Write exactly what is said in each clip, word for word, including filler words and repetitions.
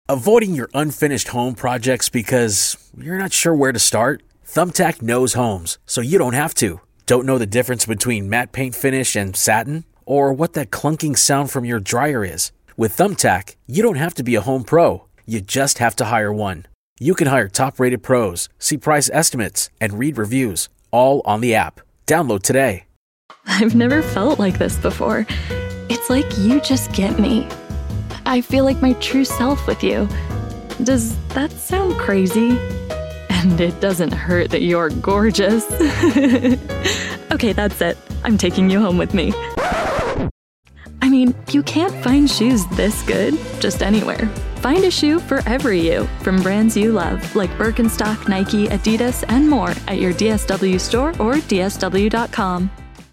Avoiding your unfinished home projects because you're not sure where to start? Thumbtack knows homes, so you don't have to. Don't know the difference between matte paint finish and satin? Or what that clunking sound from your dryer is? With Thumbtack, you don't have to be a home pro. You just have to hire one. You can hire top-rated pros, see price estimates, and read reviews, all on the app. Download today. I've never felt like this before. It's like you just get me. I feel like my true self with you. Does that sound crazy? And it doesn't hurt that you're gorgeous. Okay, that's it. I'm taking you home with me. I mean, you can't find shoes this good just anywhere. Find a shoe for every you from brands you love, like Birkenstock, Nike, Adidas, and more at your D S W store or D S W dot com.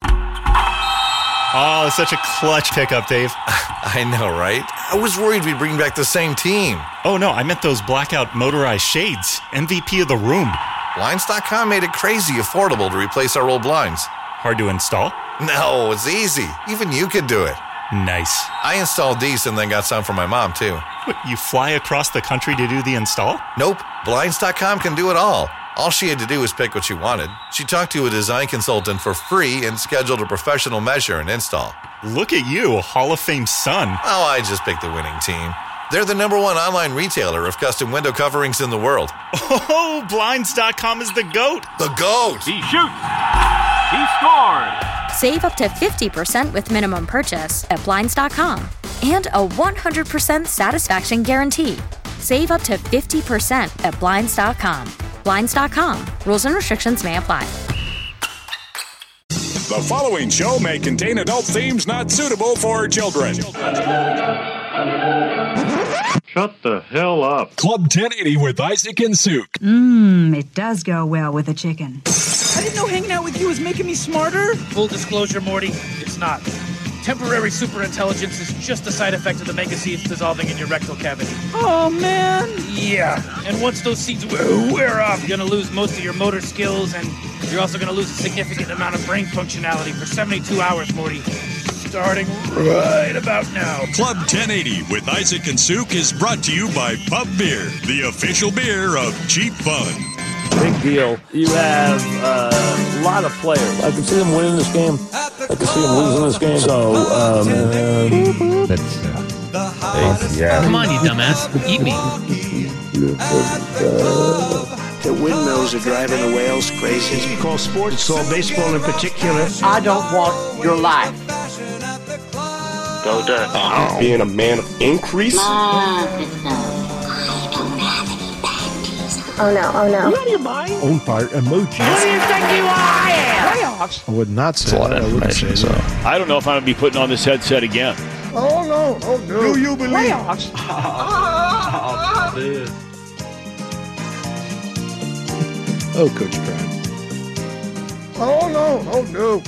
Oh, such a clutch pickup, Dave. I know, right? I was worried we'd bring back the same team. Oh, no, I meant those blackout motorized shades. M V P of the room. Blinds dot com made it crazy affordable to replace our old blinds. Hard to install? No, it's easy. Even you could do it. Nice. I installed these and then got some for my mom, too. What, you fly across the country to do the install? Nope. Blinds dot com can do it all. All she had to do was pick what she wanted. She talked to a design consultant for free and scheduled a professional measure and install. Look at you, a Hall of Fame son. Oh, I just picked the winning team. They're the number one online retailer of custom window coverings in the world. Oh, Blinds dot com is the GOAT. The GOAT! He shoots! He scores! Save up to fifty percent with minimum purchase at Blinds dot com. And a one hundred percent satisfaction guarantee. Save up to fifty percent at Blinds dot com. Blinds dot com. Rules and restrictions may apply. The following show may contain adult themes not suitable for children. Shut the hell up. Club ten eighty with Isaac and Suk. Mmm, it does go well with a chicken. I didn't know hanging out with you was making me smarter. Full disclosure, Morty, it's not. Temporary superintelligence is just a side effect of the mega seeds dissolving in your rectal cavity. Oh, man. Yeah, and once those seeds wear off, you're going to lose most of your motor skills, and you're also going to lose a significant amount of brain functionality for seventy-two hours, Morty. Starting right about now. Club ten eighty with Isaac and Suk is brought to you by Pub Beer, the official beer of Cheap Fun. Big deal. You have uh, a lot of players. I can see them winning this game. I can see them losing this game. So, um... That's... Uh, hey, yeah. Come on, you dumbass. Eat me. The windmills are driving the whales crazy. It's called sports. It's called baseball in particular. I don't want your life. Go Ducks. Uh, being a man of increase. Oh no, oh no. You out of your mind? Own fire emojis. Who do you think you are? I am. Playoffs. I would not say That's a lot that. of information, so. I don't know if I'm going to be putting on this headset again. Oh no, oh no. Do you believe? Playoffs. Oh, man. Oh, Coach Prime. Oh no, oh no.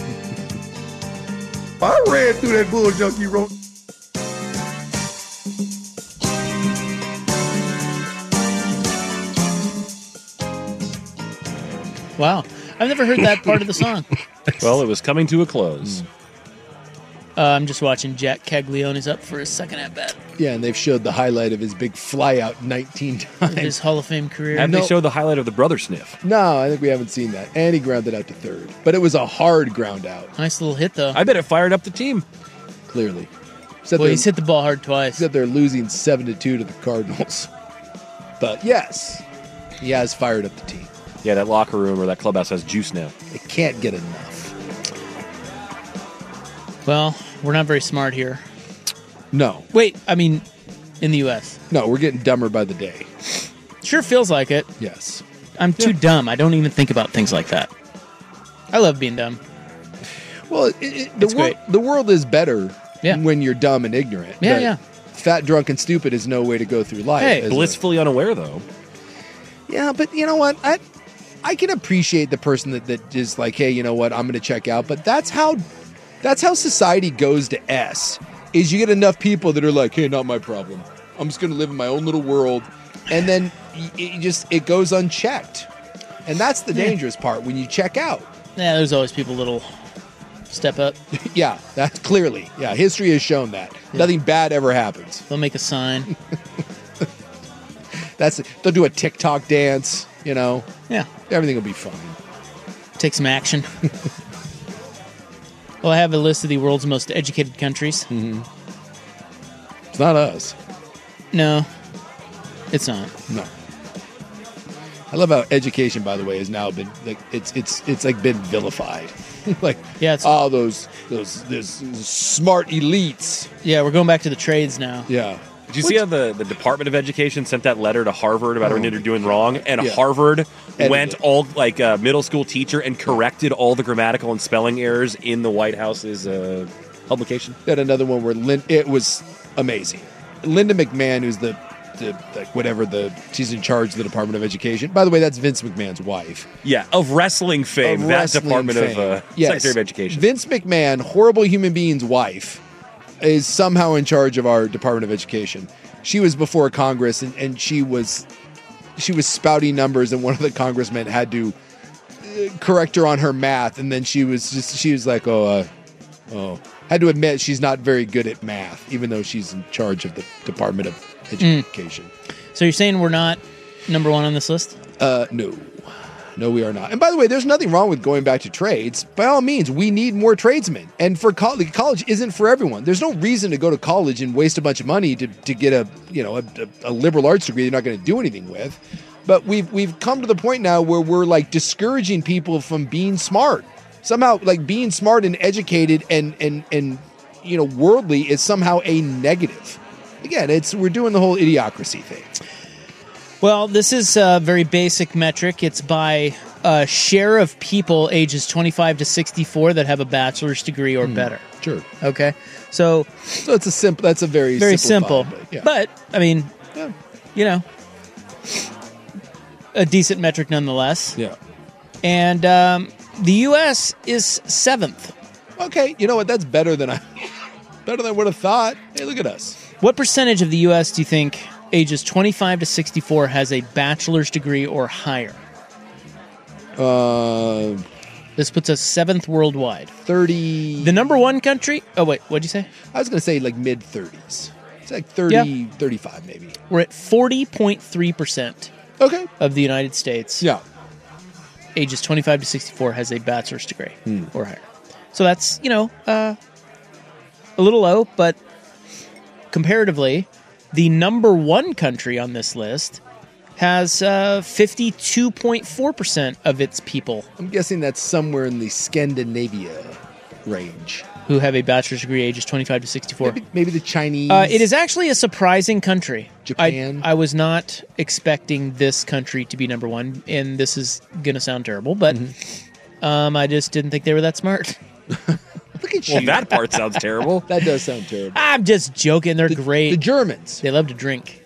I ran through that bull junkie road. Wow. I've never heard that part of the song. Well, it was coming to a close. Mm. Uh, I'm just watching Jack Caglianone's up for his second at-bat. Yeah, and they've showed the highlight of his big flyout nineteen times. His Hall of Fame career. Have No. they showed the highlight of the brother sniff? No, I think we haven't seen that. And he grounded out to third. But it was a hard ground out. Nice little hit, though. I bet it fired up the team. Clearly. Except Well, they're- he's hit the ball hard twice. Except they're losing seven to two to the Cardinals. But yes, he has fired up the team. Yeah, that locker room or that clubhouse has juice now. It can't get enough. Well, we're not very smart here. No. Wait, I mean, in the U S No, we're getting dumber by the day. Sure feels like it. Yes. I'm too Yeah. dumb. I don't even think about things like that. I love being dumb. Well, it, it, the, It's wor- great. the world is better Yeah. when you're dumb and ignorant. Yeah, But yeah. Fat, drunk, and stupid is no way to go through life. Hey, is it? Blissfully unaware, though. Yeah, but you know what? I I can appreciate the person that, that is like, hey, you know what? I'm going to check out. But that's how that's how society goes to S. Is you get enough people that are like, hey, not my problem. I'm just going to live in my own little world, and then y- it just it goes unchecked, and that's the Yeah. dangerous part when you check out. Yeah, there's always people that'll step up. Yeah, that's clearly. Yeah, history has shown that Yeah. nothing bad ever happens. They'll make a sign. That's they'll do a TikTok dance. You know. Yeah. Everything will be fine. Take some action. Well, I have a list of the world's most educated countries. Mm-hmm. It's not us. No, it's not. No. I love how education, by the way, has now been like it's it's it's like been vilified. Like yeah, it's all those those those smart elites. Yeah, we're going back to the trades now. Yeah. Did you see how the, the Department of Education sent that letter to Harvard about Oh, everything they're doing wrong? And yeah. Harvard Edited went it. all like a middle school teacher and corrected all the grammatical and spelling errors in the White House's uh, publication. They had another one where Lin- it was amazing. Linda McMahon, who's the, the like whatever the she's in charge of the Department of Education. By the way, that's Vince McMahon's wife. Yeah, of wrestling fame, Of that wrestling Department fame. of uh, Yes. Secretary of Education. Vince McMahon, horrible human being's wife, is somehow in charge of our Department of Education. She was before Congress, and, and she was she was spouting numbers, and one of the congressmen had to uh, correct her on her math, and then she was just she was like, oh, uh, oh, had to admit she's not very good at math, even though she's in charge of the Department of Education. So you're saying we're not number one on this list? Uh, no. No, we are not. And by the way, there's nothing wrong with going back to trades. By all means, we need more tradesmen. And for college, college isn't for everyone. There's no reason to go to college and waste a bunch of money to, to get a you know a, a liberal arts degree you're not going to do anything with. But we've we've come to the point now where we're like discouraging people from being smart. Somehow, like being smart and educated and and and you know worldly is somehow a negative. Again, it's we're doing the whole idiocracy thing. Well, this is a very basic metric. It's by uh, share of people ages twenty-five to sixty-four that have a bachelor's degree or Hmm. better. Sure. Okay. So, so it's a simple. That's a very very simplified, simple. But, yeah. But I mean, Yeah. you know, a decent metric nonetheless. Yeah. And um, the U S is seventh. Okay, you know what? That's better than I better than I would have thought. Hey, look at us. What percentage of the U S do you think ages twenty-five to sixty-four has a bachelor's degree or higher? Uh, this puts us seventh worldwide. thirty. The number one country. Oh wait, what'd you say? I was going to say like mid thirties. It's like thirty, Yeah. thirty-five maybe. We're at forty point three percent. Okay. Of the United States. Yeah. Ages twenty-five to sixty-four has a bachelor's degree Hmm. or higher. So that's you know uh, a little low, but comparatively, the number one country on this list has uh, fifty-two point four percent of its people I'm guessing that's somewhere in the Scandinavia range. who have a bachelor's degree ages twenty-five to sixty-four. Maybe, maybe the Chinese. Uh, it is actually a surprising country. Japan? I, I was not expecting this country to be number one, and this is going to sound terrible, but Mm-hmm. um, I just didn't think they were that smart. Look at Well, you. that part sounds terrible. That does sound terrible. I'm just joking. They're great. The Germans. They love to drink.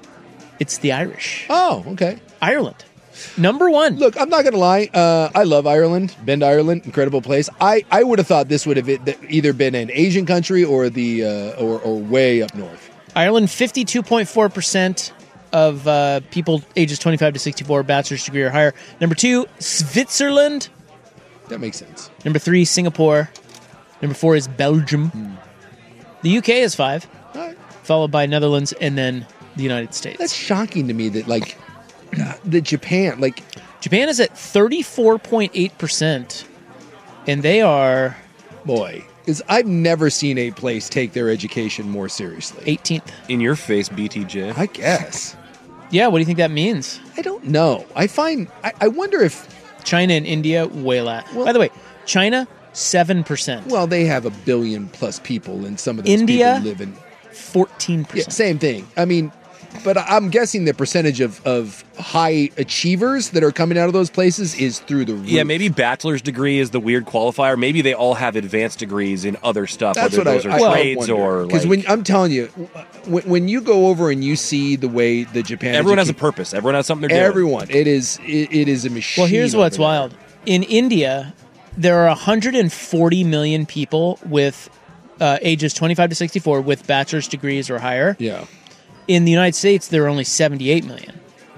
It's the Irish. Oh, okay. Ireland. Number one. Look, I'm not going to lie. Uh, I love Ireland. Been to Ireland. Incredible place. I, I would have thought this would have been- either been an Asian country or the uh, or, or way up north. Ireland, fifty-two point four percent of uh, people ages twenty-five to sixty-four, bachelor's degree or higher. Number two, Switzerland. That makes sense. Number three, Singapore. Number four is Belgium. Hmm. The U K is five, All right. followed by Netherlands and then the United States. That's shocking to me that, like, the Japan, like, Japan is at thirty-four point eight percent, and they are boy, because I've never seen a place take their education more seriously. eighteenth. In your face, B T J. I guess. Yeah, what do you think that means? I don't know. I find, I, I wonder if, China and India, way less. By the way, China, seven percent. well, they have a billion plus people, and some of those India, people live in. fourteen percent. Yeah, same thing. I mean, but I'm guessing the percentage of, of high achievers that are coming out of those places is through the roof. Yeah, maybe bachelor's degree is the weird qualifier. Maybe they all have advanced degrees in other stuff, That's whether what those I, are I trades or because like, when I'm telling you, when, when you go over and you see the way the Japan everyone has a educa- purpose. Everyone has something they're doing. everyone it is it, it is a machine. Well, here's what's over there. wild. In India, there are one hundred forty million people with uh, ages twenty-five to sixty-four with bachelor's degrees or higher. Yeah. In the United States, there are only seventy-eight million.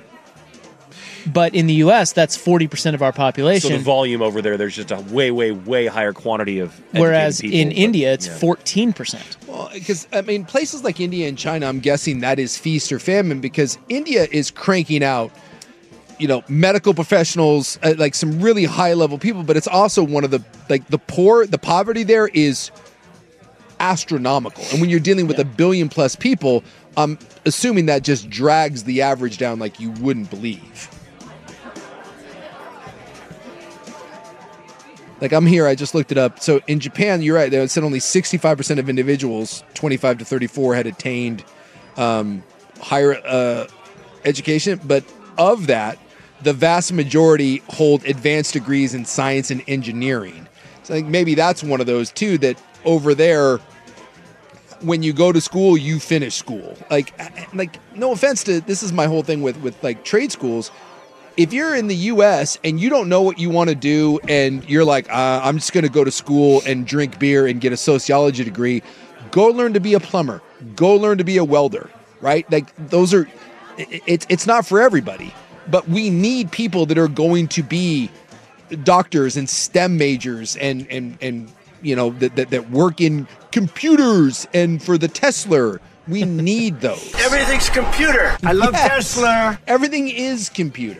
But in the U S, that's forty percent of our So population. the volume over there, there's just a way, way, way higher quantity of educated Whereas people, in but, India, it's yeah. fourteen percent. Well, because I mean, places like India and China, I'm guessing that is feast or famine because India is cranking out, you know, medical professionals, uh, like some really high level people, but it's also one of the like the poor, the poverty there is astronomical, and when you're dealing with yeah. a billion plus people, I'm assuming that just drags the average down like you wouldn't believe. Like I'm here, I just looked it up. So in Japan, you're right. They said only sixty-five percent of individuals, twenty-five to thirty-four, had attained um, higher uh, education. But of that, the vast majority hold advanced degrees in science and engineering. So I think maybe that's one of those too. That over there, when you go to school, you finish school. Like, like no offense to this is my whole thing with with like trade schools. If you're in the U S and you don't know what you want to do and you're like, uh, I'm just going to go to school and drink beer and get a sociology degree, go learn to be a plumber. Go learn to be a welder, right? Like those are, it's it's not for everybody, but we need people that are going to be doctors and STEM majors and, and, and you know, that, that, that work in computers and for the Tesla. We need those. Everything's computer. I love Yes. Tesla. Everything is computer.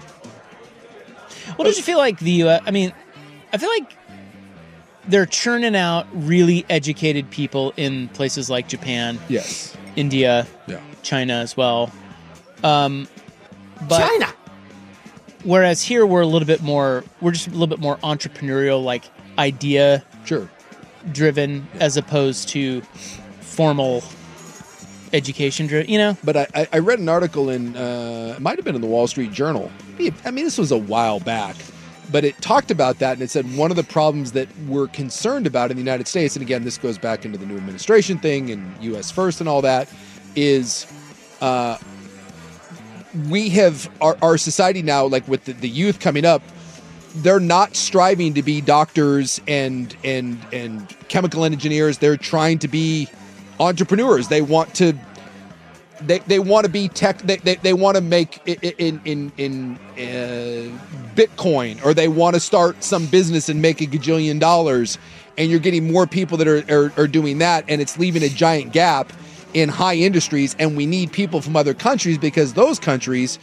Well, don't you feel like the U S, I mean, I feel like they're churning out really educated people in places like Japan, yes, India, yeah. China as well. Um, but China. Whereas here we're a little bit more, we're just a little bit more entrepreneurial, like idea sure. driven, yeah. as opposed to formal education driven, you know? But I, I read an article in, uh, it might have been in the Wall Street Journal. I mean, this was a while back, but it talked about that and it said one of the problems that we're concerned about in the United States, and again, this goes back into the new administration thing and U S first and all that, is uh, we have our, our society now, like with the, the youth coming up, they're not striving to be doctors and and and chemical engineers. They're trying to be entrepreneurs. They want to they they want to be tech they they, they want to make in in in uh, Bitcoin, or they want to start some business and make a gajillion dollars, and you're getting more people that are, are are doing that, and it's leaving a giant gap in high industries, and we need people from other countries because those countries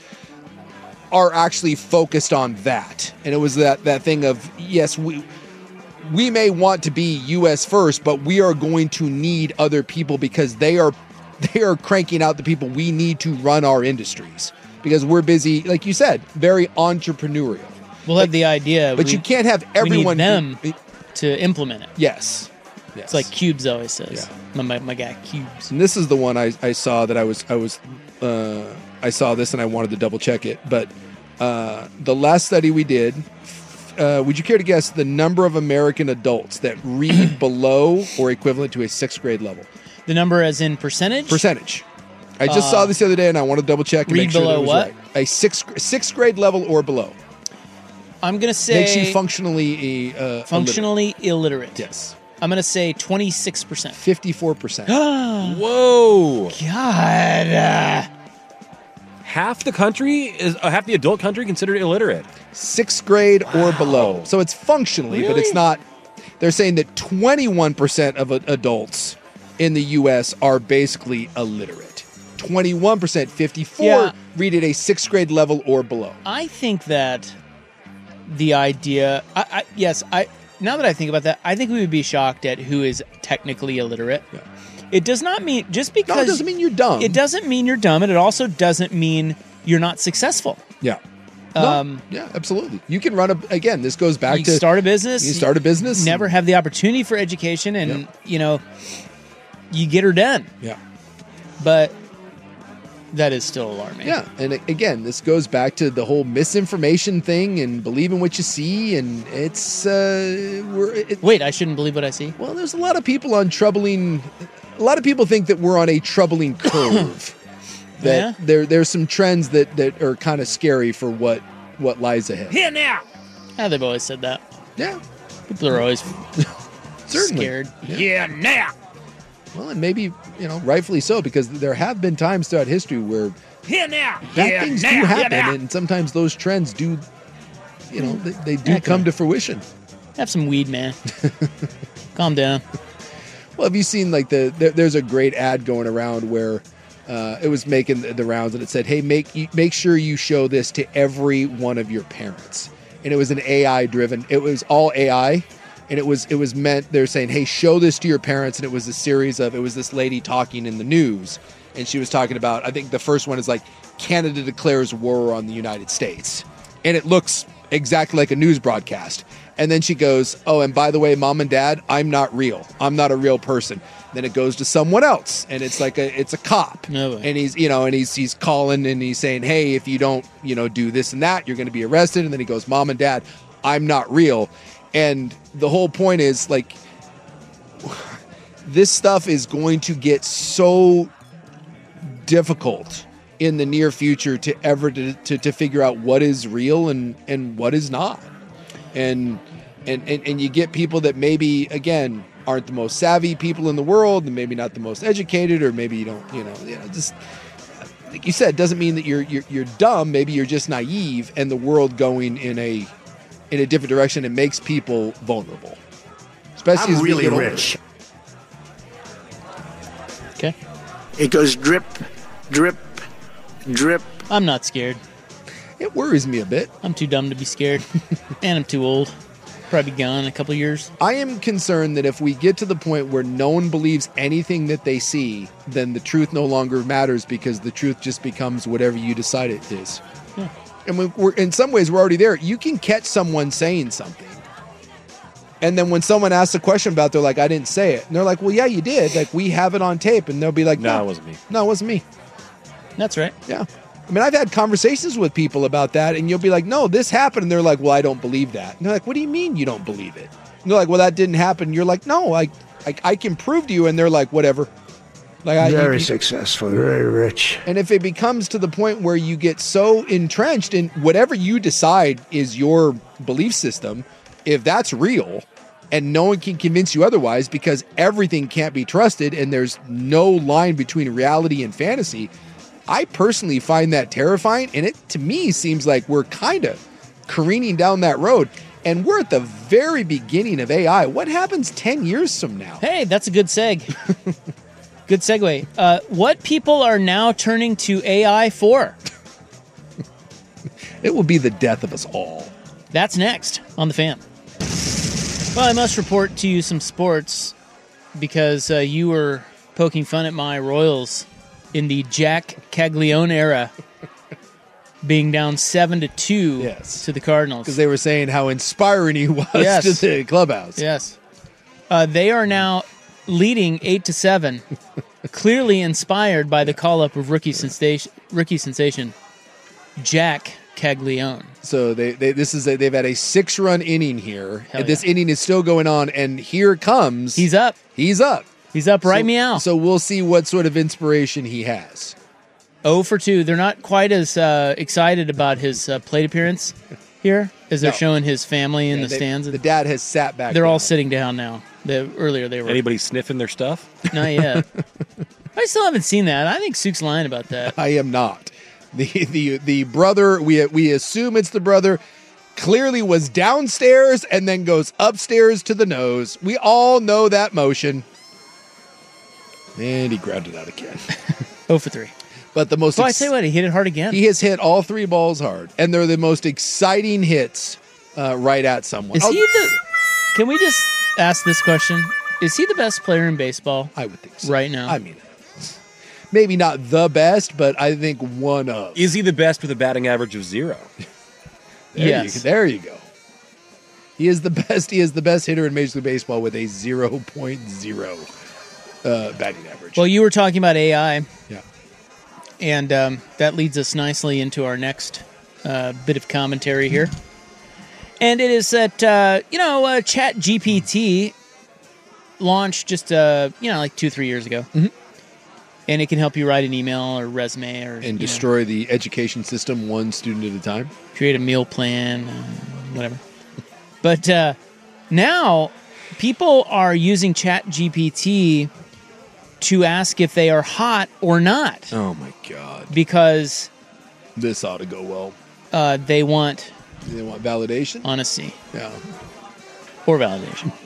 are actually focused on that. And it was that that thing of, yes, we we may want to be U S first, but we are going to need other people because they are they are cranking out the people we need to run our industries, because we're busy, like you said, very entrepreneurial. We'll have the idea, but we, you can't have everyone we need them do, to implement it. Yes. Yes. It's like Cubes always says. Yeah. My, my, my guy Cubes. And this is the one I, I saw that I was I was uh, I saw this and I wanted to double check it. But uh, the last study we did, uh, would you care to guess the number of American adults that read below or equivalent to a sixth grade level? The number as in percentage? Percentage. I just uh, saw this the other day and I want to double check and read make sure below that it was what? right. A sixth sixth grade level or below. I'm gonna say makes you functionally uh, functionally illiterate. illiterate. Yes. I'm going to say twenty-six percent. fifty-four percent. Whoa. God. Uh, half the country, is uh, half the adult country considered illiterate. Sixth grade wow. or below. So it's functionally, really? but it's not. They're saying that twenty-one percent of adults in the U S are basically illiterate. twenty-one percent, fifty-four yeah. read at a sixth grade level or below. I think that the idea, I, I, yes, I... Now that I think about that, I think we would be shocked at who is technically illiterate. Yeah. It does not mean, just because... No, it doesn't mean you're dumb. It doesn't mean you're dumb, and it also doesn't mean you're not successful. Yeah. Um, no, yeah, absolutely. You can run a, again, this goes back you to... start a business. You start a business. Never have the opportunity for education, and, yeah. you know, you get her done. Yeah. But... that is still alarming. Yeah, and again, this goes back to the whole misinformation thing and believing what you see, and it's uh, we're. It, Wait, I shouldn't believe what I see? Well, there's a lot of people on troubling. A lot of people think that we're on a troubling curve. that yeah? there there's some trends that, that are kind of scary for what what lies ahead. Here now. Yeah, they've always said that. Yeah, people are always Certainly. scared. Yeah. yeah, now. Well, and maybe, you know, rightfully so, because there have been times throughout history where Here now. bad Here things now. do happen, Here now. and sometimes those trends do, you know, they, they do Yeah, come to fruition. Have some weed, man. Calm down. Well, have you seen like the there, there's a great ad going around where uh, it was making the, the rounds and it said, "Hey, make you, make sure you show this to every one of your parents." And it was an A I driven. It was all A I, and it was it was meant. They're saying, "Hey, show this to your parents." And it was a series of it was this lady talking in the news, and she was talking about. I think the first one is like Canada declares war on the United States, and it looks exactly like a news broadcast. And then she goes, "Oh, and by the way, mom and dad, I'm not real. I'm not a real person." Then it goes to someone else, and it's like a it's a cop, No way. and he's you know, and he's he's calling and he's saying, "Hey, if you don't you know do this and that, you're going to be arrested." And then he goes, "Mom and dad, I'm not real." And the whole point is like, this stuff is going to get so difficult in the near future to ever to to, to figure out what is real and and what is not. And, and and and you get people that maybe again aren't the most savvy people in the world, and maybe not the most educated, or maybe you don't, you know, you know, just like you said, doesn't mean that you're you're you're dumb. Maybe you're just naive, and the world going in a in a different direction. It makes people vulnerable, especially I'm as we really get older. rich. Okay. It goes drip, drip, drip. I'm not scared. It worries me a bit. I'm too dumb to be scared, and I'm too old. Probably be gone in a couple years. I am concerned that if we get to the point where no one believes anything that they see, then the truth no longer matters because the truth just becomes whatever you decide it is. Yeah. And we- we're, in some ways, we're already there. You can catch someone saying something. And then when someone asks a question about it, they're like, "I didn't say it." And they're like, "Well, yeah, you did. Like, we have it on tape." And they'll be like, No, "No, it wasn't me. No, it wasn't me." That's right. Yeah. I mean, I've had conversations with people about that, and you'll be like, "No, this happened." And they're like, "Well, I don't believe that." And they're like, "What do you mean you don't believe it?" And they're like, "Well, that didn't happen." And you're like, "No, I, I, I can prove to you." And they're like, "Whatever." Like, I, Very you- successful, very rich. And if it becomes to the point where you get so entrenched in whatever you decide is your belief system, if that's real and no one can convince you otherwise because everything can't be trusted and there's no line between reality and fantasy, I personally find that terrifying. And it, to me, seems like we're kind of careening down that road. And we're at the very beginning of A I. What happens ten years from now? Hey, that's a good seg. Good segue. Uh, what people are now turning to A I for? It will be the death of us all. That's next on The Fan. Well, I must report to you some sports because uh, you were poking fun at my Royals in the Jack Caglione era, being down seven to two Yes. to the Cardinals. Because they were saying how inspiring he was Yes. to the clubhouse. Yes. Uh, they are now leading eight to seven, clearly inspired by the call-up of rookie sensation, rookie sensation Jack Caglione. So they, they this is a, they've had a six run inning here. Hell And this yeah. inning is still going on, and here comes He's up. he's up. He's up right so, meow. So we'll see what sort of inspiration he has. oh for two. They're not quite as uh, excited about his uh, plate appearance here as they're No. showing his family in Yeah, the they- stands. The dad has sat back. They're all down. sitting down now. The, earlier they were. Anybody sniffing their stuff? Not yet. I still haven't seen that. I think Sook's lying about that. I am not. The the the brother, we we assume it's the brother, clearly was downstairs and then goes upstairs to the nose. We all know that motion. And he grabbed it out again. oh for three. But the most Well, I ex- tell you what, he hit it hard again. he has hit all three balls hard, and they're the most exciting hits uh, right at someone. Is Oh, he the? Can we just ask this question? Is he the best player in baseball? I would think so. Right now. I mean, maybe not the best, but I think one of. Is he the best with a batting average of zero? There Yes. You, there you go. He is the best. He is the best hitter in Major League Baseball with a zero point zero uh, batting average. Well, you were talking about A I. Yeah. And um, that leads us nicely into our next uh, bit of commentary here. And it is that, uh, you know, uh, Chat G P T launched just, uh, you know, like two, three years ago. Mhm. And it can help you write an email or resume or and you know, destroy the education system one student at a time. create a meal plan, uh, whatever. But uh, now people are using Chat G P T to ask if they are hot or not Oh my God! because This ought to go well. uh, they want They want validation. honesty Yeah. or validation.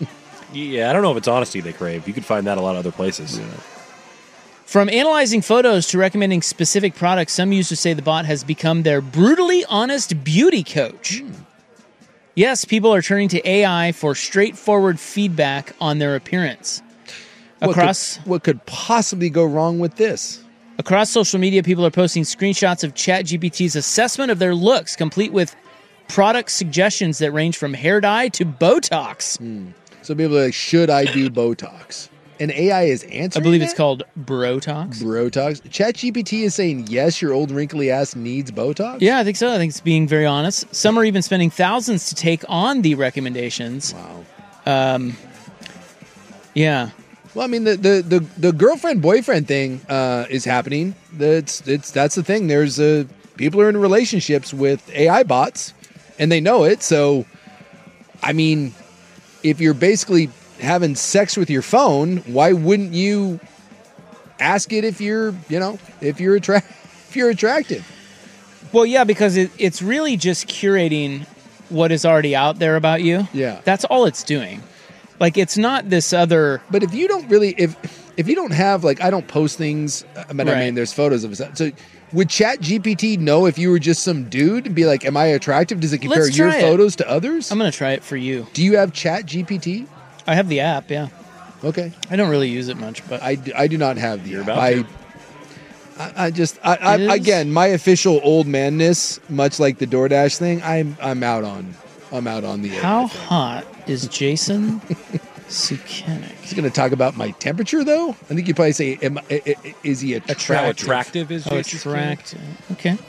Yeah, I don't know if it's honesty they crave. You could find that a lot of other places. Yeah. From analyzing photos to recommending specific products, some users say the bot has become their brutally honest beauty coach. Mm. Yes, people are turning to A I for straightforward feedback on their appearance. Across, what could, what could possibly go wrong with this? Across social media, people are posting screenshots of ChatGPT's assessment of their looks, complete with product suggestions that range from hair dye to Botox. Mm. So people are like, should I do Botox? And A I is answering I believe that? It's called Brotox. Brotox. ChatGPT is saying, yes, your old wrinkly ass needs Botox? Yeah, I think so. I think it's being very honest. Some are even spending thousands to take on the recommendations. Wow. Um, yeah. Well, I mean, the the the, the girlfriend boyfriend thing uh, is happening. That's it's that's the thing. There's uh, people are in relationships with A I bots, and they know it. So, I mean, if you're basically having sex with your phone, why wouldn't you ask it if you're you know if you're attra- if you're attractive? Well, yeah, because it, it's really just curating what is already out there about you. Yeah, that's all it's doing. Like, it's not this other... But if you don't really... If if you don't have, like, I don't post things... I mean, right. I mean there's photos of us. So, would ChatGPT know if you were just some dude and be like, am I attractive? Does it compare Let's your try photos it. to others? I'm going to try it for you. Do you have ChatGPT? I have the app, yeah. Okay. I don't really use it much, but... I, do, I do not have the You're app. about I, to. I, I just... I, I, again, my official old manness, much like the DoorDash thing, I'm I'm out on... I'm out on the... How hot is Jason... Sukenik. He's going to talk about my temperature, though. I think you probably say, am, "Is he attractive?" How attractive is oh, Jason attractive? Okay.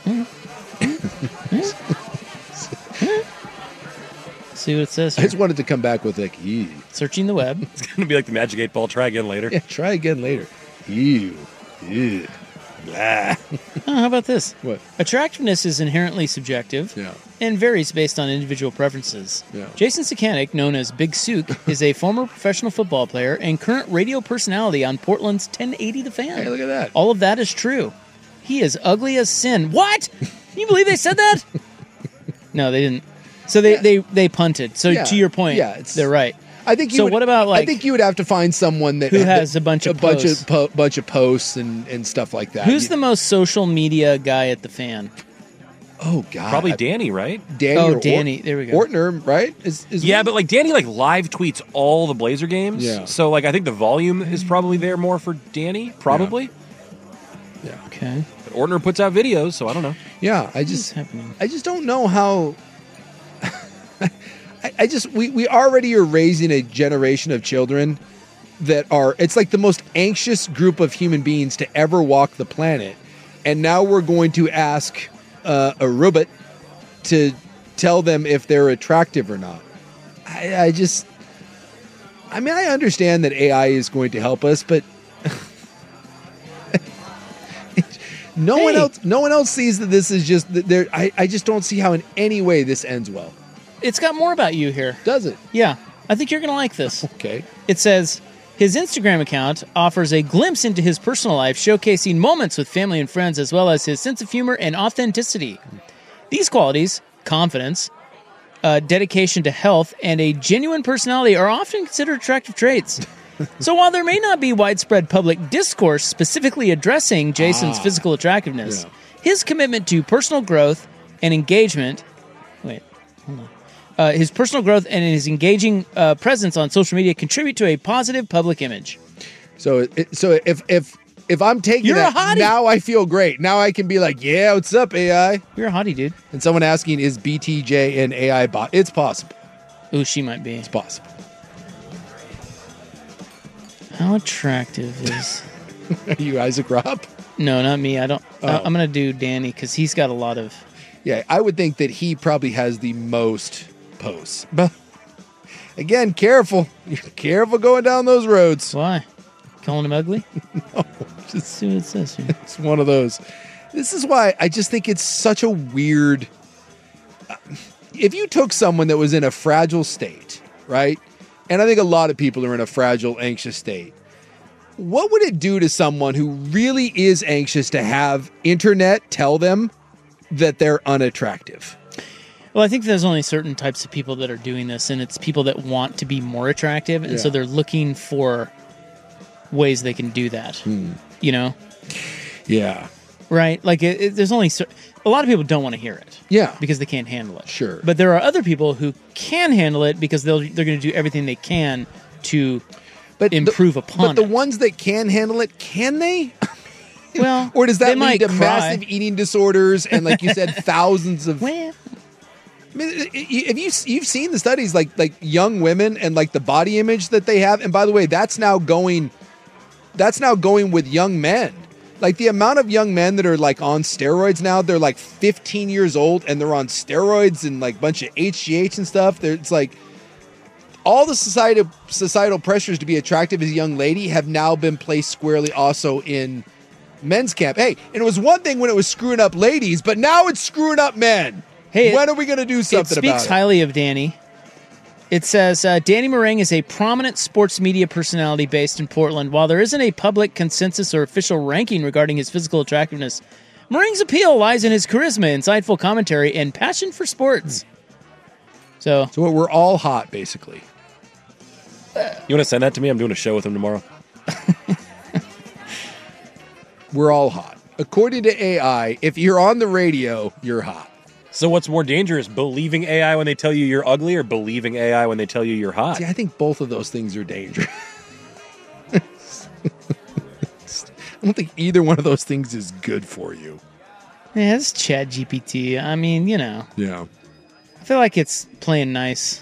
See what it says here. I just wanted to come back with like, ew. Searching the web. It's going to be like the Magic eight Ball. Try again later. Yeah, try again later. Ew. Ew. Blah. Oh, how about this? What? Attractiveness is inherently subjective yeah. and varies based on individual preferences. Yeah. Jason Sukenik, known as Big Sook, is a former professional football player and current radio personality on Portland's ten eighty The Fan. Hey, look at that. All of that is true. He is ugly as sin. What? Can you believe they said that? No, they didn't. So they, yeah. they, they punted. So yeah. to your point, yeah, it's, they're right. I think. You so would, what about like? I think you would have to find someone that who has a bunch of a bunch posts. of po- bunch of posts and, and stuff like that. Who's you, the most social media guy at the Fan? Oh God, probably Danny, right? Danny. Oh, or Danny. Or- there we go. Ortner, right? Is, is yeah, one? but like Danny, like live tweets all the Blazer games. Yeah. So like I think the volume is probably there more for Danny. Probably. Yeah. yeah. Okay. But Ortner puts out videos, so I don't know. Yeah, I just I just don't know how. I, I just we, we already are raising a generation of children that are it's like the most anxious group of human beings to ever walk the planet, and now we're going to ask uh, a robot to tell them if they're attractive or not. I, I just I mean I understand that A I is going to help us, but no hey. one else no one else sees that this is just that there I, I just don't see how in any way this ends well. It's got more about you here. Does it? Yeah. I think you're going to like this. Okay. It says, his Instagram account offers a glimpse into his personal life, showcasing moments with family and friends, as well as his sense of humor and authenticity. These qualities, confidence, uh, dedication to health, and a genuine personality are often considered attractive traits. So while there may not be widespread public discourse specifically addressing Jason's ah, physical attractiveness, yeah. his commitment to personal growth and engagement... Wait, hold on. Uh, his personal growth and his engaging uh, presence on social media contribute to a positive public image. So, it, so if if if I'm taking You're that, a hottie. now I feel great. Now I can be like, yeah, what's up, A I? You're a hottie, dude. And someone asking, is B T J an A I bot? It's possible. Ooh, she might be. It's possible. How attractive is... Are you Isaac Robb? No, not me. I don't. Oh. I, I'm going to do Danny because he's got a lot of... Yeah, I would think that he probably has the most posts. But again, careful. Careful going down those roads. Why? Calling him ugly? No. Just, Let's see what it says here. It's one of those. This is why I just think it's such a weird... If you took someone that was in a fragile state, right? And I think a lot of people are in a fragile, anxious state. What would it do to someone who really is anxious to have internet tell them that they're unattractive? Well, I think there's only certain types of people that are doing this, and it's people that want to be more attractive, and Yeah. so they're looking for ways they can do that. Hmm. You know? Yeah. Right? Like, it, it, there's only cer- a lot of people don't want to hear it. Yeah. Because they can't handle it. Sure. But there are other people who can handle it because they'll, they're going to do everything they can to but improve the, upon But it. the ones that can handle it, can they? Well, or does they that lead might to cry. massive eating disorders and, like you said, thousands of? Well, I mean, if you you've seen the studies, like like young women and like the body image that they have, and by the way, that's now going, that's now going with young men. Like the amount of young men that are like on steroids now, they're like fifteen years old and they're on steroids and like a bunch of H G H and stuff. They're, it's like all the societal societal pressures to be attractive as a young lady have now been placed squarely also in men's camp. Hey, and it was one thing when it was screwing up ladies, but now it's screwing up men. Hey, when are we going to do something it speaks about it? highly of Danny. It says, uh, Danny Marang is a prominent sports media personality based in Portland. While there isn't a public consensus or official ranking regarding his physical attractiveness, Marang's appeal lies in his charisma, insightful commentary, and passion for sports. So, so we're all hot, basically. You want to send that to me? I'm doing a show with him tomorrow. We're all hot. According to A I, if you're on the radio, you're hot. So what's more dangerous, believing A I when they tell you you're ugly or believing A I when they tell you you're hot? See, I think both of those things are dangerous. I don't think either one of those things is good for you. yeah, it's Chat G P T. I mean, you know. Yeah. I feel like it's playing nice.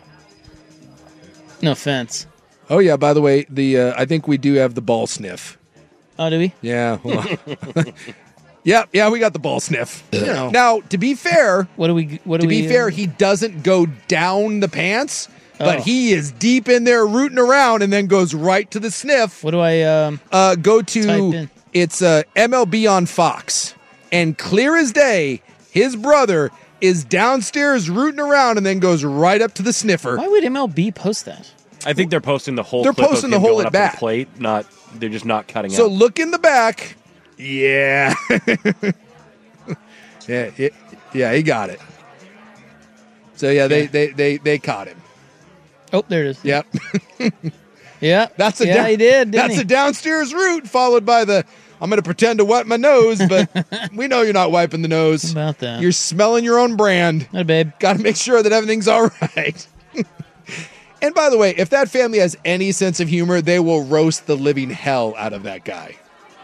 No offense. Oh, yeah, by the way, the uh, I think we do have the ball sniff. Oh, do we? Yeah. Hold on. yeah, yeah, we got the ball sniff. You know. Now, to be fair, what do we? What do to we? be fair, he doesn't go down the pants, but Oh. he is deep in there rooting around and then goes right to the sniff. What do I? Um, uh, go type to in? it's uh, M L B on Fox, and clear as day, his brother is downstairs rooting around and then goes right up to the sniffer. Why would M L B post that? I think they're posting the whole They're clip posting of the him whole going at up to bat. the plate. Not they're just not cutting So out. look in the back. Yeah. yeah, it, yeah, he got it. So yeah, they, they, they, they caught him. Oh, there it is. Yep. Yeah, That's a yeah, down- he did. Didn't That's he? a downstairs route followed by the I'm going to pretend to wipe my nose, but we know you're not wiping the nose. How about that? You're smelling your own brand. Hey, babe. Got to make sure that everything's all right. And by the way, if that family has any sense of humor, they will roast the living hell out of that guy.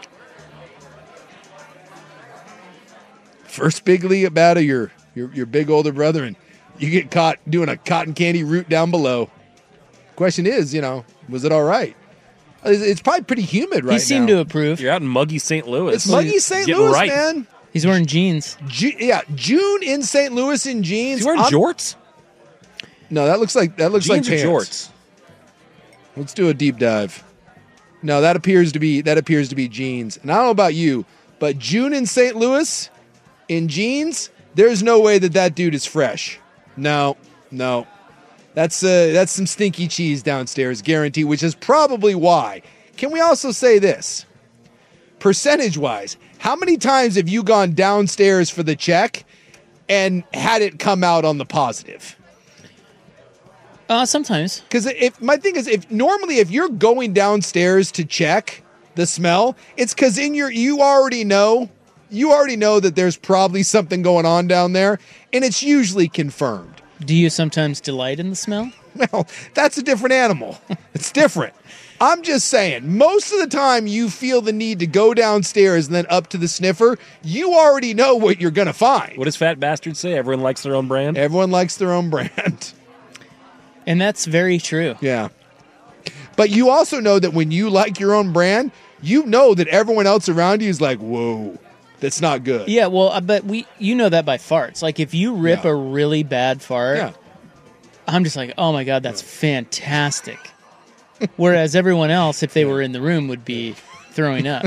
First big league at bat of your, your your big older brother, and you get caught doing a cotton candy route down below. Question is, you know, was it all right? It's, it's probably pretty humid right now. He seemed to approve. You're out in muggy Saint Louis. It's muggy Saint Getting Louis, right. man. He's wearing jeans. Ju- yeah, June in Saint Louis in jeans. Is he wearing I'm- jorts? No, that looks like that looks Jeans like or pants. jorts? Let's do a deep dive. No, that appears to be that appears to be jeans. And I don't know about you, but June in Saint Louis in jeans, there's no way that that dude is fresh. No, no. That's uh, that's some stinky cheese downstairs, guarantee, which is probably why. Can we also say this? Percentage-wise, how many times have you gone downstairs for the check and had it come out on the positive? Uh, sometimes. Because if my thing is, if normally if you're going downstairs to check the smell, it's because in your you already know you already know that there's probably something going on down there, and it's usually confirmed. Do you sometimes delight in the smell? Well, that's a different animal. It's different. I'm just saying, most of the time you feel the need to go downstairs and then up to the sniffer, you already know what you're going to find. What does Fat Bastard say? Everyone likes their own brand? Everyone likes their own brand. And that's very true. Yeah. But you also know that when you like your own brand, you know that everyone else around you is like, whoa, that's not good. Yeah, well, I bet we you know that by farts. Like if you rip Yeah. a really bad fart, Yeah. I'm just like, oh my god, that's fantastic. Whereas everyone else, if they were in the room, would be throwing up.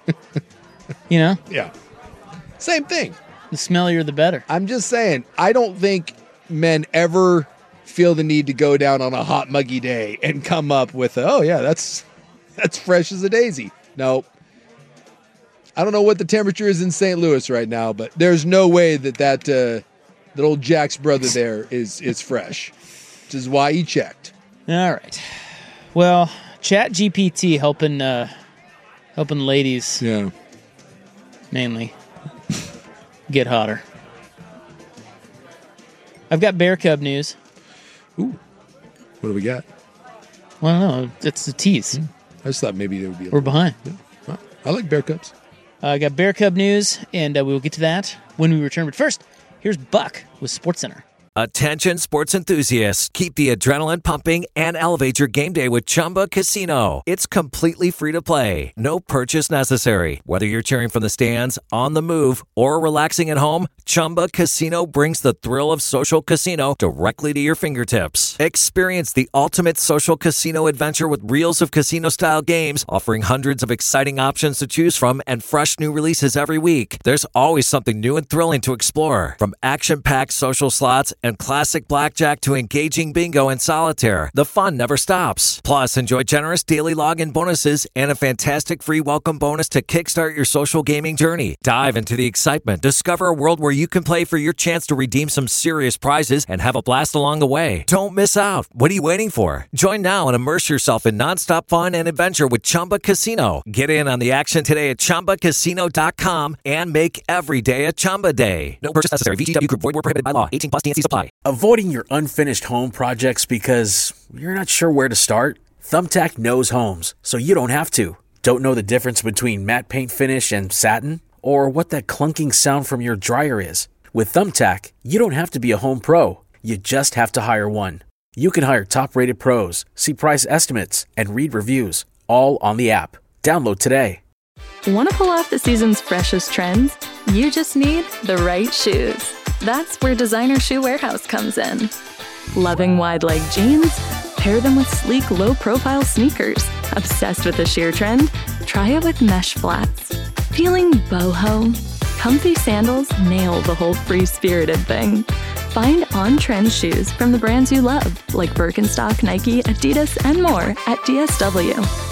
You know? Yeah. Same thing. The smellier, the better. I'm just saying, I don't think men ever feel the need to go down on a hot, muggy day and come up with, oh, yeah, that's that's fresh as a daisy. Nope. I don't know what the temperature is in Saint Louis right now, but there's no way that that, uh, that old Jack's brother there is is fresh, which is why he checked. All right. Well, Chat G P T helping uh, helping ladies, yeah, mainly get hotter. I've got Bear Cub news. Ooh, what do we got? Well, no, it's the tease. Hmm. I just thought maybe there would be. A We're behind. Yeah. Well, I like Bear Cubs. Uh, I got Bear Cub news, and uh, we will get to that when we return. But first, here's Buck with SportsCenter. Attention sports enthusiasts, keep the adrenaline pumping and elevate your game day with Chumba Casino. It's completely free to play. No purchase necessary. Whether you're cheering from the stands, on the move, or relaxing at home, Chumba Casino brings the thrill of social casino directly to your fingertips. Experience the ultimate social casino adventure with reels of casino-style games, offering hundreds of exciting options to choose from and fresh new releases every week. There's always something new and thrilling to explore. From action-packed social slots and classic blackjack to engaging bingo and solitaire, the fun never stops. Plus, enjoy generous daily login bonuses and a fantastic free welcome bonus to kickstart your social gaming journey. Dive into the excitement. Discover a world where you can play for your chance to redeem some serious prizes and have a blast along the way. Don't miss out. What are you waiting for? Join now and immerse yourself in nonstop fun and adventure with Chumba Casino. Get in on the action today at Chumba Casino dot com and make every day a Chumba day. No purchase necessary. V G W Group. Void where prohibited by law. eighteen plus. T N C supply. Avoiding your unfinished home projects because you're not sure where to start? Thumbtack knows homes, so you don't have to. Don't know the difference between matte paint finish and satin? Or what that clunking sound from your dryer is? With Thumbtack, you don't have to be a home pro. You just have to hire one. You can hire top-rated pros, see price estimates, and read reviews, all on the app. Download today. Want to pull off the season's freshest trends? You just need the right shoes. That's where Designer Shoe Warehouse comes in. Loving wide-leg jeans? Pair them with sleek, low-profile sneakers. Obsessed with the sheer trend? Try it with mesh flats. Feeling boho? Comfy sandals nail the whole free-spirited thing. Find on-trend shoes from the brands you love, like Birkenstock, Nike, Adidas, and more at D S W.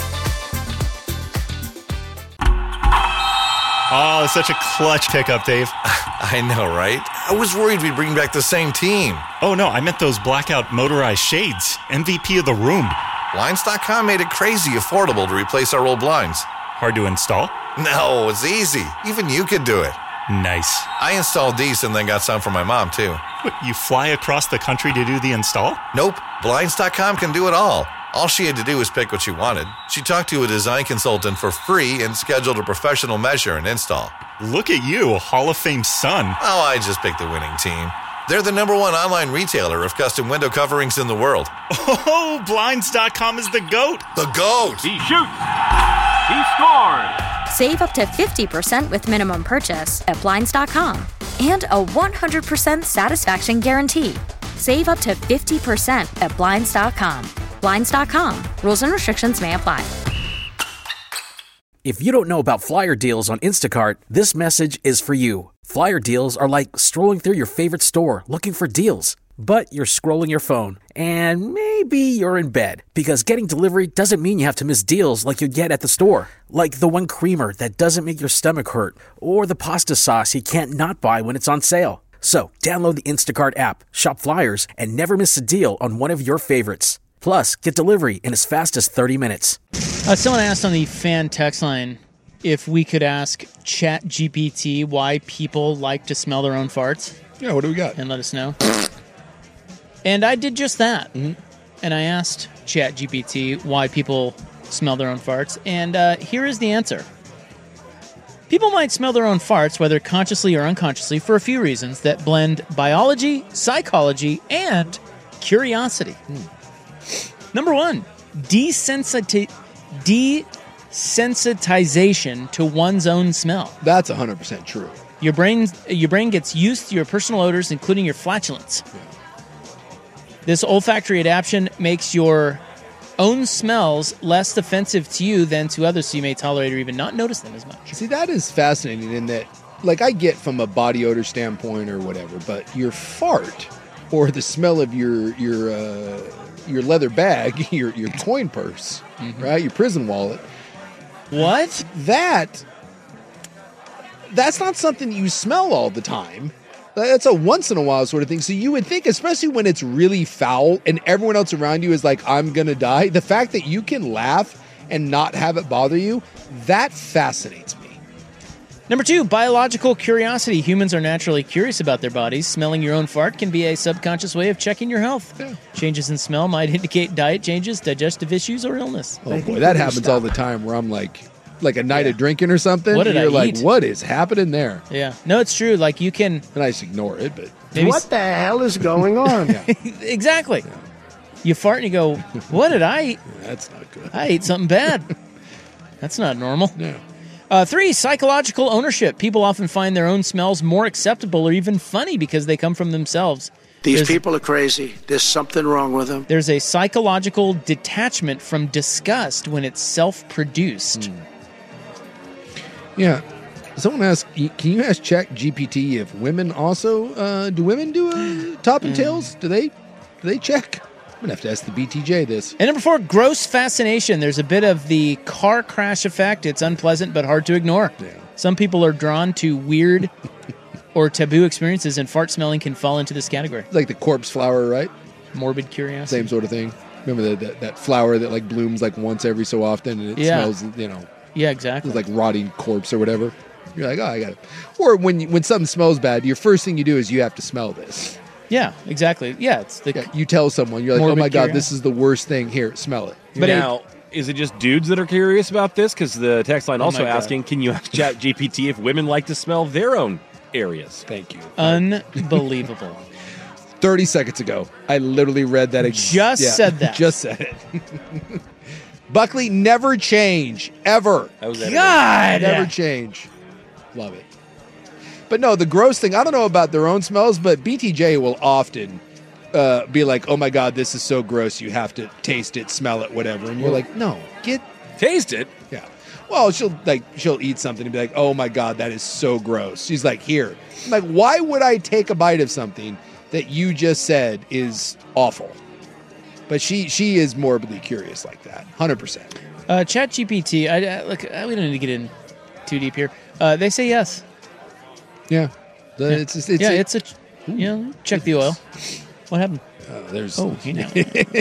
Oh, such a clutch pickup, Dave. I know, right? I was worried we'd bring back the same team. Oh, no, I meant those blackout motorized shades. M V P of the room. Blinds dot com made it crazy affordable to replace our old blinds. Hard to install? No, it's easy. Even you could do it. Nice. I installed these and then got some for my mom, too. What, you fly across the country to do the install? Nope. Blinds dot com can do it all. All she had to do was pick what she wanted. She talked to a design consultant for free and scheduled a professional measure and install. Look at you, a Hall of Fame son. Oh, I just picked the winning team. They're the number one online retailer of custom window coverings in the world. Oh, Blinds dot com is the GOAT. The GOAT! He shoots! He scores! Save up to fifty percent with minimum purchase at Blinds dot com. And a one hundred percent satisfaction guarantee. Save up to fifty percent at Blinds dot com. Blinds dot com. Rules and restrictions may apply. If you don't know about flyer deals on Instacart, this message is for you. Flyer deals are like strolling through your favorite store looking for deals. But you're scrolling your phone, and maybe you're in bed, because getting delivery doesn't mean you have to miss deals like you get at the store. Like the one creamer that doesn't make your stomach hurt, or the pasta sauce you can't not buy when it's on sale. So download the Instacart app, shop flyers, and never miss a deal on one of your favorites. Plus, get delivery in as fast as thirty minutes. Uh, someone asked on the fan text line if we could ask Chat G P T why people like to smell their own farts. Yeah, what do we got? And let us know. And I did just that. Mm-hmm. And I asked Chat G P T why people smell their own farts. And uh, here is the answer. People might smell their own farts, whether consciously or unconsciously, for a few reasons that blend biology, psychology, and curiosity. Mm. Number one, desensiti- desensitization to one's own smell. That's one hundred percent true. Your brain, your brain gets used to your personal odors, including your flatulence. Yeah. This olfactory adaptation makes your own smells less offensive to you than to others, so you may tolerate or even not notice them as much. See, that is fascinating in that, like, I get from a body odor standpoint or whatever, but your fart or the smell of your your uh, your leather bag, your your coin purse, mm-hmm. right, your prison wallet. What? That that's not something you smell all the time. That's a once in a while sort of thing. So you would think, especially when it's really foul and everyone else around you is like, I'm going to die, the fact that you can laugh and not have it bother you, that fascinates me. Number two, biological curiosity. Humans are naturally curious about their bodies. Smelling your own fart can be a subconscious way of checking your health. Yeah. Changes in smell might indicate diet changes, digestive issues, or illness. Oh boy, that happens all the time where I'm like, like a night yeah. of drinking or something. What did and you're I like, eat? what is happening there? Yeah. No, it's true. Like you can... And I just ignore it, but... What the hell is going on? yeah. Exactly. Yeah. You fart and you go, what did I eat? Yeah, that's not good. I ate something bad. That's not normal. No. Uh, three, psychological ownership. People often find their own smells more acceptable or even funny because they come from themselves. These There's, people are crazy. There's something wrong with them. There's a psychological detachment from disgust when it's self-produced. Mm. Yeah. Someone asked, can you ask Chat G P T if women also, uh, do women do a top and tails? Do they, do they check? I'm going to have to ask the B T J this. And number four, gross fascination. There's a bit of the car crash effect. It's unpleasant but hard to ignore. Yeah. Some people are drawn to weird or taboo experiences, and fart smelling can fall into this category. Like the corpse flower, right? Morbid curiosity. Same sort of thing. Remember the, that, that flower that like blooms like once every so often and it yeah. smells, you know. Yeah, exactly. It's like rotting corpse or whatever. You're like, oh, I got it. Or when you, when something smells bad, your first thing you do is you have to smell this. Yeah, exactly. Yeah, it's the yeah, you tell someone, you're like, oh my God, curiosity. This is the worst thing. Here, smell it. But now, it, is it just dudes that are curious about this? Because the text line oh also asking, can you ask Chat G P T if women like to smell their own areas? Thank you. Unbelievable. thirty seconds ago, I literally read that. Ex- just yeah, said that. Just said it. Buckley, never change, ever. That was God! Never change. Love it. But no, the gross thing, I don't know about their own smells, but B T J will often uh, be like, oh my God, this is so gross. You have to taste it, smell it, whatever. And you're like, no, get... Taste it? Yeah. Well, she'll like she'll eat something and be like, oh my God, that is so gross. She's like, here. I'm like, why would I take a bite of something that you just said is awful? But she she is morbidly curious like that, one hundred percent. Uh, Chat G P T, I, I, look, I, we don't need to get in too deep here. Uh, they say yes. Yeah, the, yeah. It's, it's, yeah, it's, it's a. Ooh, you know, check the oil. What happened? Uh, there's oh, you know.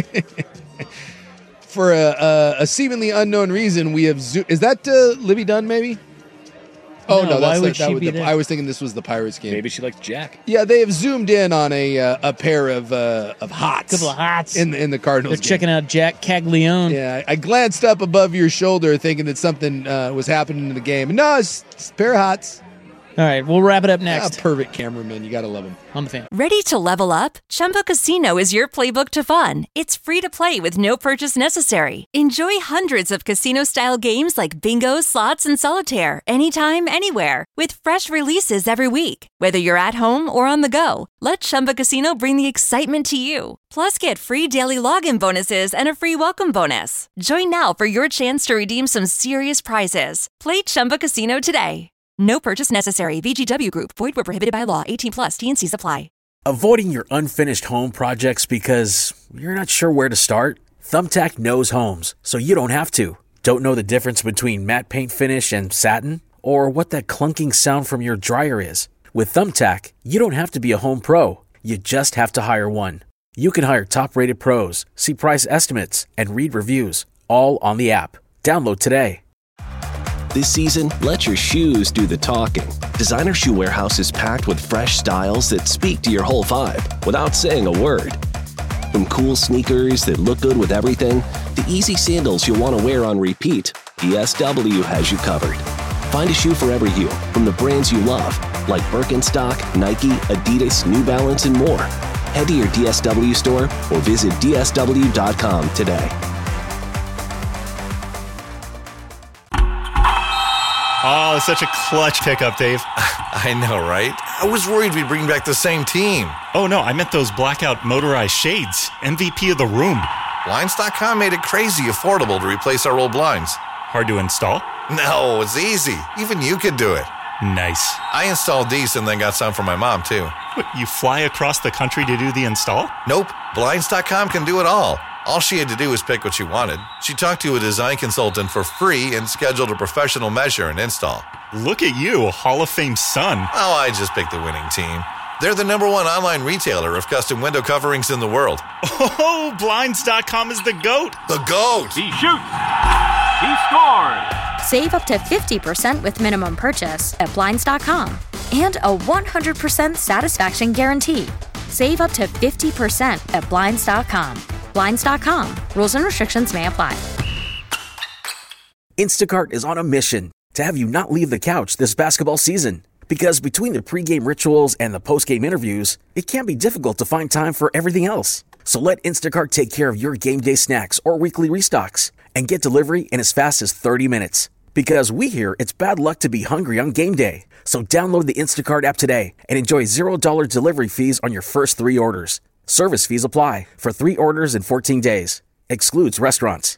For a, a, a seemingly unknown reason, we have. Zo- is that uh, Libby Dunn? Maybe. Oh no, no that's why would that, she that was be the, there? I was thinking this was the Pirates game. Maybe she likes Jack. Yeah, they have zoomed in on a uh, a pair of uh, of hots. Couple of hots in the in the Cardinals. They're game. checking out Jack Caglione. Yeah, I glanced up above your shoulder, thinking that something uh, was happening in the game. No, it's, it's a pair of hots. All right, we'll wrap it up next. Ah, perfect cameraman. You got to love him. On the Fan. Ready to level up? Chumba Casino is your playbook to fun. It's free to play with no purchase necessary. Enjoy hundreds of casino-style games like bingo, slots, and solitaire anytime, anywhere. With fresh releases every week. Whether you're at home or on the go, let Chumba Casino bring the excitement to you. Plus, get free daily login bonuses and a free welcome bonus. Join now for your chance to redeem some serious prizes. Play Chumba Casino today. No purchase necessary. V G W Group. Void where prohibited by law. eighteen plus. T and C's apply. Avoiding your unfinished home projects because you're not sure where to start? Thumbtack knows homes, so you don't have to. Don't know the difference between matte paint finish and satin? Or what that clunking sound from your dryer is? With Thumbtack, you don't have to be a home pro. You just have to hire one. You can hire top-rated pros, see price estimates, and read reviews, all on the app. Download today. This season, let your shoes do the talking. Designer Shoe Warehouse is packed with fresh styles that speak to your whole vibe without saying a word. From cool sneakers that look good with everything, to easy sandals you'll want to wear on repeat, D S W has you covered. Find a shoe for every you from the brands you love, like Birkenstock, Nike, Adidas, New Balance, and more. Head to your D S W store or visit D S W dot com today. Oh, such a clutch pickup, Dave. I know, right? I was worried we'd bring back the same team. Oh, no, I meant those blackout motorized shades. M V P of the room. Blinds dot com made it crazy affordable to replace our old blinds. Hard to install? No, it's easy. Even you could do it. Nice. I installed these and then got some for my mom, too. What, you fly across the country to do the install? Nope. Blinds dot com can do it all. All she had to do was pick what she wanted. She talked to a design consultant for free and scheduled a professional measure and install. Look at you, Hall of Fame son. Oh, I just picked the winning team. They're the number one online retailer of custom window coverings in the world. Oh, Blinds dot com is the GOAT. The GOAT! He shoots. He scores. Save up to fifty percent with minimum purchase at Blinds dot com. And a one hundred percent satisfaction guarantee. Save up to fifty percent at Blinds dot com. Blinds dot com. Rules and restrictions may apply. Instacart is on a mission to have you not leave the couch this basketball season. Because between the pregame rituals and the postgame interviews, it can be difficult to find time for everything else. So let Instacart take care of your game day snacks or weekly restocks and get delivery in as fast as thirty minutes. Because we hear it's bad luck to be hungry on game day. So download the Instacart app today and enjoy zero dollars delivery fees on your first three orders. Service fees apply for three orders in fourteen days. Excludes restaurants.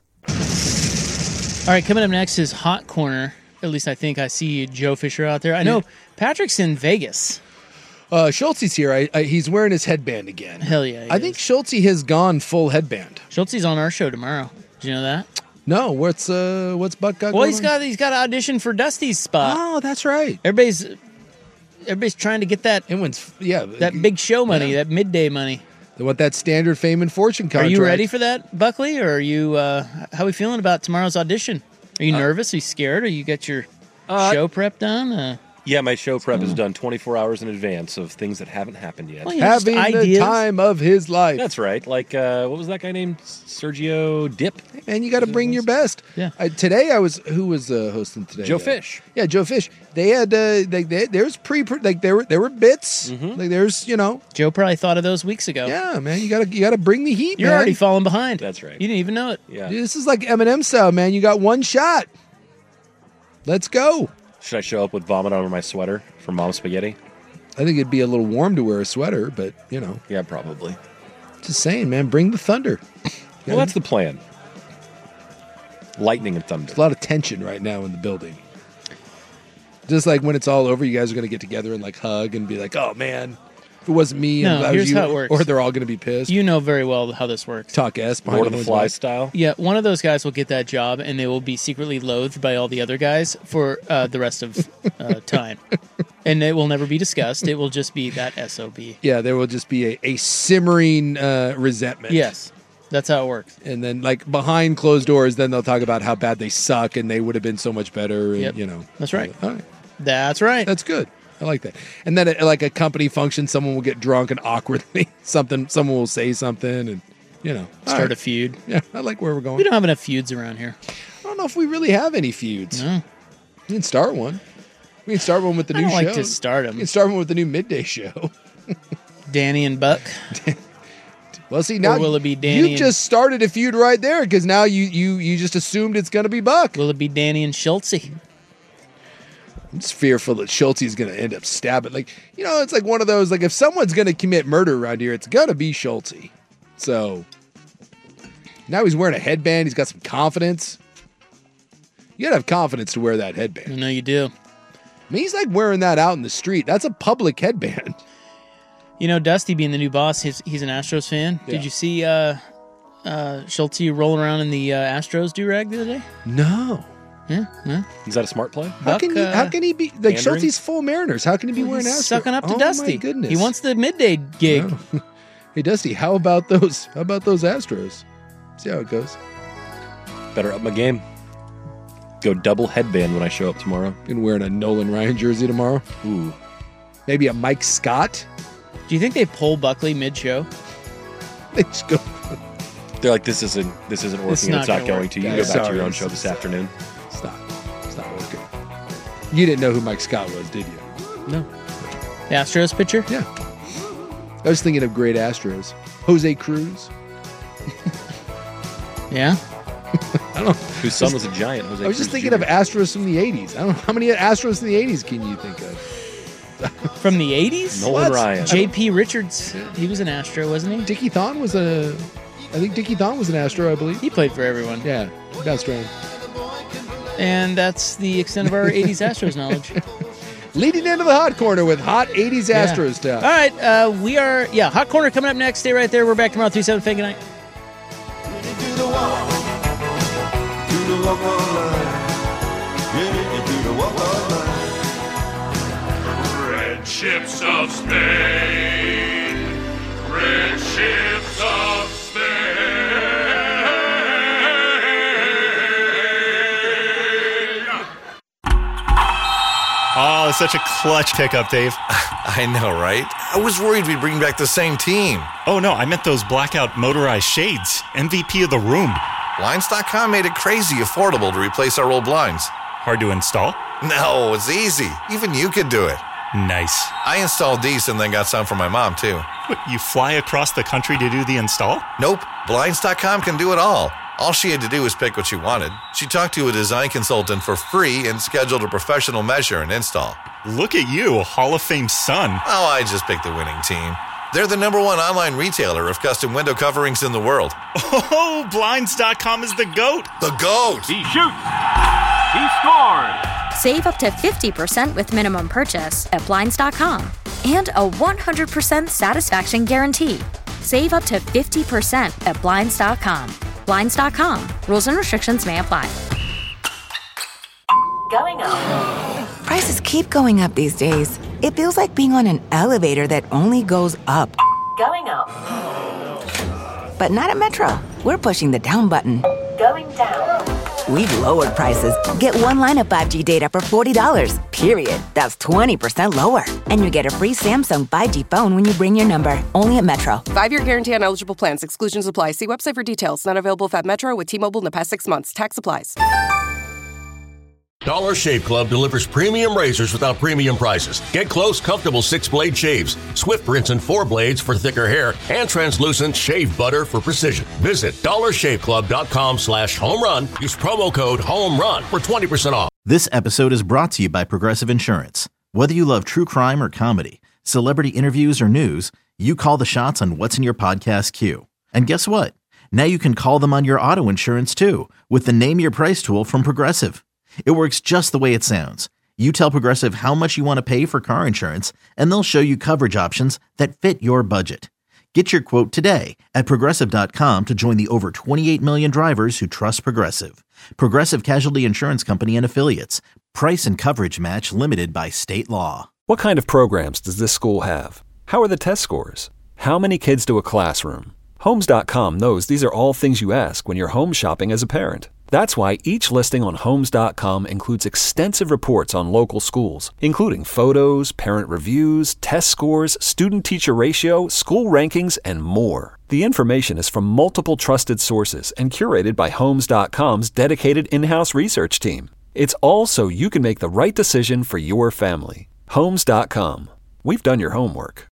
All right, coming up next is Hot Corner. At least I think I see Joe Fisher out there. I know Patrick's in Vegas. Uh, Schultze's here. I, I, he's wearing his headband again. Hell yeah. I think Schultze has gone full headband. Schultze's on our show tomorrow. Did you know that? No. What's uh what's Buck got? Well, going he's on? got he's got to audition for Dusty's spot. Oh, that's right. Everybody's everybody's trying to get that. It wins. Yeah, that big show money, yeah. that midday money. They want that standard fame and fortune contract. Are you ready for that, Buckley? Or are you? Uh, how are we feeling about tomorrow's audition? Are you uh, nervous? Are you scared? Or you got your uh, show prep done? Uh, yeah, my show prep is done twenty-four hours in advance of things that haven't happened yet. Well, yeah, Having the ideas. time of his life. That's right. Like, uh, what was that guy named? Sergio Dip? And you got to bring your best. Yeah. Uh, today I was, who was uh, hosting today? Joe uh, Fish. Yeah, Joe Fish. They had, uh, like, they, there's pre, like, there were, there were bits. Mm-hmm. Like, there's, you know. Joe probably thought of those weeks ago. Yeah, man, you gotta, you gotta bring the heat, You're man. already falling behind. That's right. You didn't even know it. Yeah. Dude, this is like Eminem style, man. You got one shot. Let's go. Should I show up with vomit over my sweater from Mom's Spaghetti? I think it'd be a little warm to wear a sweater, but, you know. Yeah, probably. Just saying, man, bring the thunder. Well, that's the plan. Lightning and thunder. There's a lot of tension right now in the building. Just like when it's all over, you guys are going to get together and like hug and be like, oh, man, if it wasn't me, and No, if I was here's you, how it works. or they're all going to be pissed. You know very well how this works. Talk S behind Lord of the everyone's Flies back. style. Yeah, one of those guys will get that job, and they will be secretly loathed by all the other guys for uh, the rest of uh, time. And it will never be discussed. It will just be that S O B. Yeah, there will just be a, a simmering uh, resentment. Yes, that's how it works. And then, like, behind closed doors, then they'll talk about how bad they suck and they would have been so much better. And, Yep. you know. That's right. All right. That's right. That's good. I like that. And then, at, like, a company function, someone will get drunk and awkwardly something, someone will say something and, you know. Start all right. a feud. Yeah, I like where we're going. We don't have enough feuds around here. I don't know if we really have any feuds. No. We can start one. We can start one with the I new don't show. like to start 'em. We can start one with the new midday show. Danny and Buck. Well, see, now Or will it be Danny you just started a feud right there because now you, you, you just assumed it's going to be Buck. Will it be Danny and Schultze? I'm just fearful that Schultze is going to end up stabbing. Like, you know, it's like one of those, like, if someone's going to commit murder around here, it's going to be Schultze. So, now he's wearing a headband. He's got some confidence. You got to have confidence to wear that headband. I know you do. I mean, he's like wearing that out in the street. That's a public headband. You know, Dusty being the new boss, he's, he's an Astros fan. Yeah. Did you see uh, uh, Schultze rolling around in the uh, Astros do-rag the other day? No. Yeah, yeah. Is that a smart play? How Buck, can, he, uh, how can he be, like, pandering? Schultze's full Mariners. How can he be wearing He's Astros? sucking up to Oh, Dusty. my goodness. He wants the midday gig. No. Hey, Dusty, how about those, how about those Astros? See how it goes. Better up my game. Go double headband when I show up tomorrow. Been wearing a Nolan Ryan jersey tomorrow. Ooh. Maybe a Mike Scott. Do you think they pull Buckley mid-show? They just go. They're like, this isn't this isn't working. It's and not it's not gonna going work. to. You Yeah, can go back to sorry. your own show this afternoon. Stop. It's not working. You didn't know who Mike Scott was, did you? No. The Astros pitcher? Yeah. I was thinking of great Astros. Jose Cruz. Yeah. I don't know. Whose son was a giant. Jose I was just Cruz thinking Junior of Astros from the eighties. I don't know. How many Astros from the eighties can you think of? From the eighties? Nolan Ryan. J P Richards. He was an Astro, wasn't he? Dickie Thon was a... I think Dickie Thon was an Astro, I believe. He played for everyone. Yeah. Bounced around. And that's the extent of our eighties Astros knowledge. Leading into the hot corner with hot eighties Yeah. Astros stuff. All right, uh, we are, yeah, Hot Corner coming up next. Stay right there. We're back tomorrow, three seven Fake Night. Red ships of Spain. was such a clutch pickup, Dave. I know, right? I was worried we'd bring back the same team. Oh, no, I meant those blackout motorized shades. M V P of the room. Blinds dot com made it crazy affordable to replace our old blinds. Hard to install? No, it's easy. Even you could do it. Nice. I installed these and then got some for my mom, too. What, you fly across the country to do the install? Nope. Blinds dot com can do it all. All she had to do was pick what she wanted. She talked to a design consultant for free and scheduled a professional measure and install. Look at you, a Hall of Fame son. Oh, I just picked the winning team. They're the number one online retailer of custom window coverings in the world. Oh, Blinds dot com is the GOAT. The GOAT! He shoots! He scores! Save up to fifty percent with minimum purchase at Blinds dot com and a one hundred percent satisfaction guarantee. Save up to fifty percent at Blinds dot com. Blinds dot com. Rules and restrictions may apply. Going up. Prices keep going up these days. It feels like being on an elevator that only goes up. Going up. But not at Metro. We're pushing the down button. Going down. We've lowered prices. Get one line of five G data for forty dollars, period. That's twenty percent lower. And you get a free Samsung five G phone when you bring your number. Only at Metro. Five-year guarantee on eligible plans. Exclusions apply. See website for details. Not available if at Metro with T-Mobile in the past six months. Tax applies. Dollar Shave Club delivers premium razors without premium prices. Get close, comfortable six-blade shaves, swift rinse and four blades for thicker hair, and translucent shave butter for precision. Visit dollar shave club dot com slash home run. Use promo code HOMERUN for twenty percent off. This episode is brought to you by Progressive Insurance. Whether you love true crime or comedy, celebrity interviews or news, you call the shots on what's in your podcast queue. And guess what? Now you can call them on your auto insurance too with the Name Your Price tool from Progressive. It works just the way it sounds. You tell Progressive how much you want to pay for car insurance, and they'll show you coverage options that fit your budget. Get your quote today at Progressive dot com to join the over twenty-eight million drivers who trust Progressive. Progressive Casualty Insurance Company and Affiliates. Price and coverage match limited by state law. What kind of programs does this school have? How are the test scores? How many kids do a classroom? Homes dot com knows these are all things you ask when you're home shopping as a parent. That's why each listing on Homes dot com includes extensive reports on local schools, including photos, parent reviews, test scores, student-teacher ratio, school rankings, and more. The information is from multiple trusted sources and curated by Homes dot com's dedicated in-house research team. It's all so you can make the right decision for your family. Homes dot com. We've done your homework.